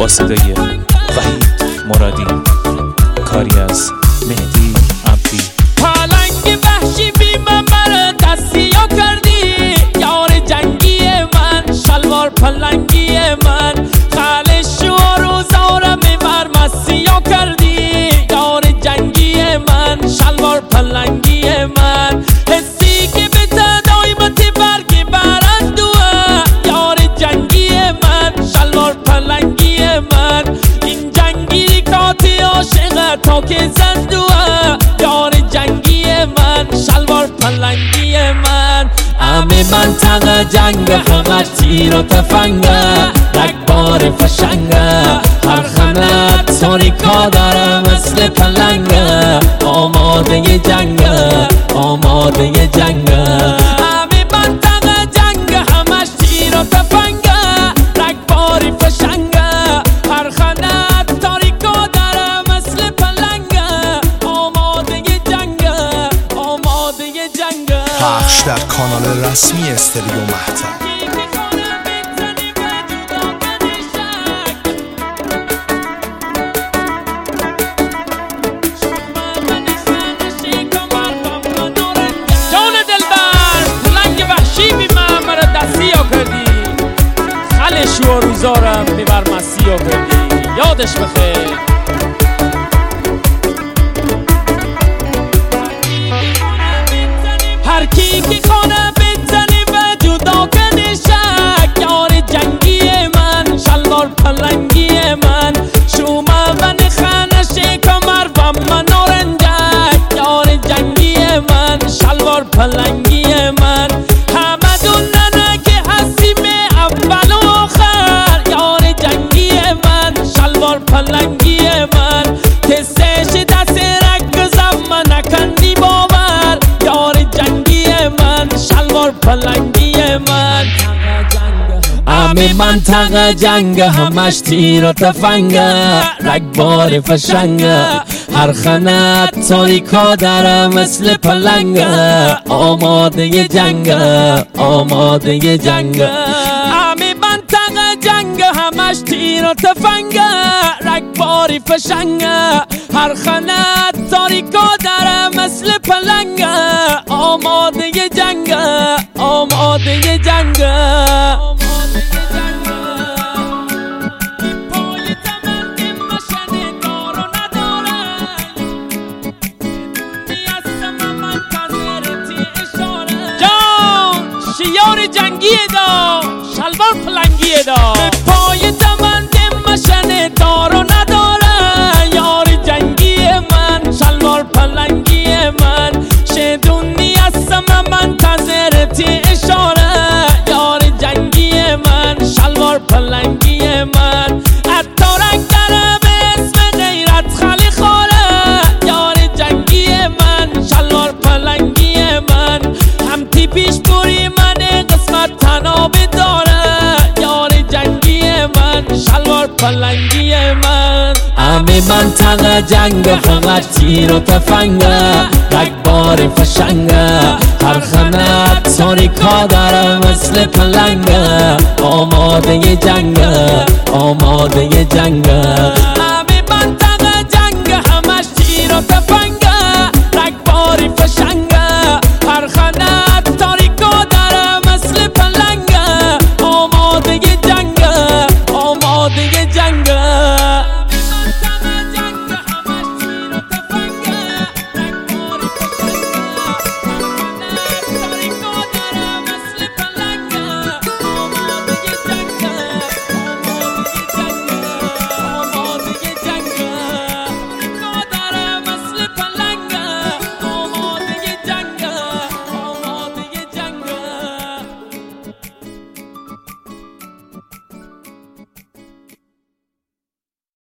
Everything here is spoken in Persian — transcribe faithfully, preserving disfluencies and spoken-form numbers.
با صدای وحید مرادی، کاری از مهدی عبدی. پلنگ وحشی بی من مرا دستیا کردی، یار جنگی من، شلوار پلنگی من، خالش و روزارم بر مسیا کردی، یار جنگی من، شلوار پلنگی من، حسی که به تدایمت برگی برندوه، یار جنگی من، شلوار پلنگی من، این جنگی کاتی عاشق تا که زندوه، یار جنگی من، شلوار پلنگی من. همه منطقه جنگ، همه تیر و تفنگه، رگبار فشنگه، هر خانت تاریکا داره مثل پلنگه، آماده جنگه، آماده جنگه. همه منطقه جنگ، همش تیر و تفنگه، رگبار فشنگه، هر خانت تاریکا داره مثل پلنگه، آماده جنگه، آماده جنگه. پخش در کانال رسمی استریو مهتاب. جان دلبر پلنگ وحشی بی من مرا دستیا کردی، خلش و روزارم ببر مسیا کردی، یادش بخیر. هر کی که خانه بزنی و جدا کنی شک، یار جنگی من، شلوار پلنگی من، شومه و نخانش کمر و منارنجک، یار جنگی من، شلوار پلنگی من، همه دوننه که هستیم اول و آخر، یار جنگی من، شلوار پلنگی من، کسش دست رک زم نکندی باور، یار جنگی من، شلوار پلنگی من. همه منطقه جنگ، همش تیر و تفنگه، رگبار فشنگه، هر خانت تاریکا داره مثل پلنگه، آماده جنگه، آماده جنگه. همه منطقه جنگ، همش تیر و تفنگه، رگباری فشنگه، هر خانت تاریکا داره مثل پلنگه، آماده جنگه، آماده جنگه. شیار جنگی دا، شلوار پلنگی دا، به پای دمند مشن دار و نداره، یار جنگی من، شلوار پلنگی من، شدونی هستم منتظرتی اشاره، یار جنگی من، شلوار پلنگی من، اتارک داره به اسم غیرت خالی خوره، یار جنگی من، شلوار پلنگی من، هم تیپیش بوری من قسمت تنابی داره، یار جنگی من، شلوار پلنگی من. همه منطقه جنگ، فقط تیر و تفنگه، رگبار فشنگه، هر خانت تاریکا داره مثل پلنگه، آماده جنگه، آماده جنگه.